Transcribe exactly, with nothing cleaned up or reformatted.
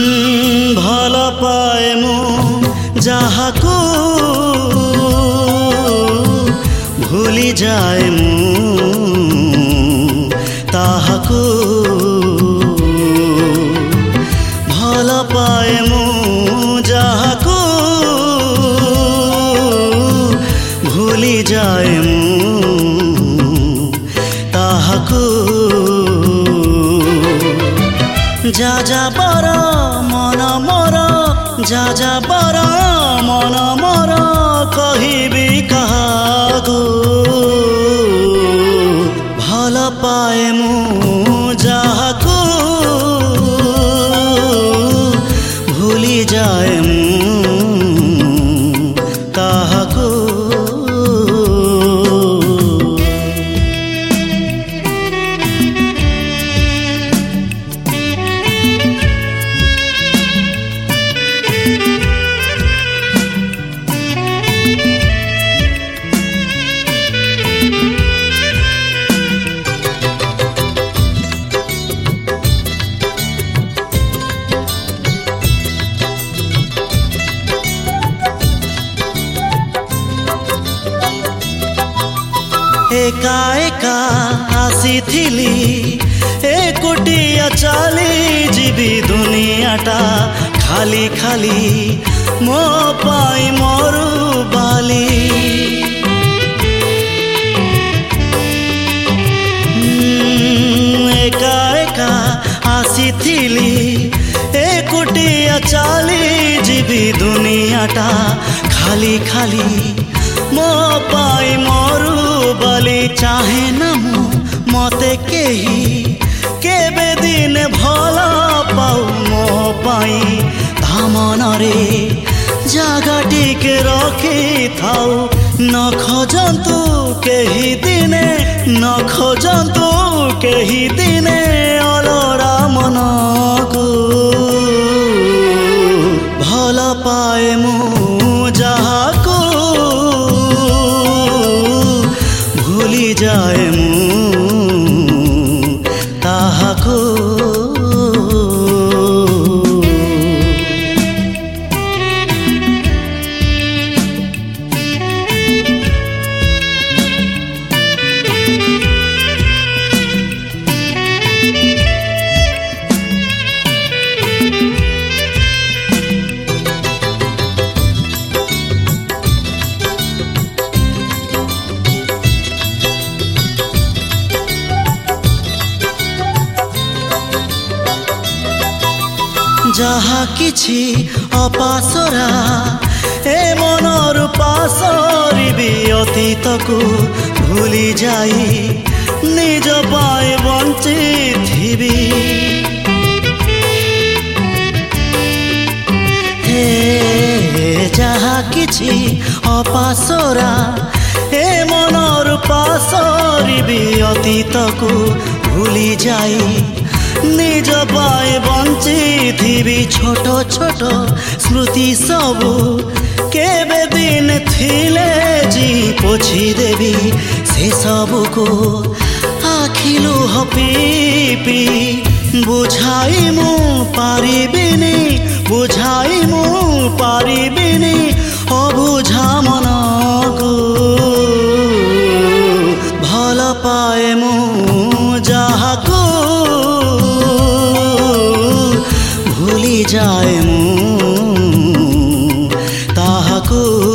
भल पाए मु जाहाकू भूली जाए मु ताहाकू भल पाए मु जाहाकू भूली जाए मु ताहाकू जा जा बर मन मोर जा जा बर मन मोर कहिबी काहाकू भल पाए मु जाहाकू भूली जाए मु ताहाकू। एका एका आसी थिली एकुटिया चली जीवी दुनियाटा खाली खाली मो पाई मोरू बाली एका एका आसी थिली एकुटिया चली जीवी दुनियाटा खाली खाली मो पाई मोरू बली चाहे न मु मते केही केबे दिन भल पाऊ मो पाई धामन रे जागा टिके रखी थाऊ न खोजंतु केही दिने न खोजंतु केही दिने अलरा मनकू भल पाए मु जाहाकू भूली जाए मु ताहाकू। जाहा किछि अपासरा ए मनर पासरिबी अतीतकू भूली जाई निज पाए बंची थिबी हे जाहा किछि अपासरा ए मनर पासरिबी अतीतकू भूली जाई निज पाए बंची थिबी छोट छोट स्मृति सबू केबे दिन थिले जी पोछि देवी से सबू को आखिलु हपी पी बुझाई मु पारिबिनी बुझाई मु पारिबिनी अबुझा मनकू भल पाए मु जाहाकू भूली जाए मु ताहाकू।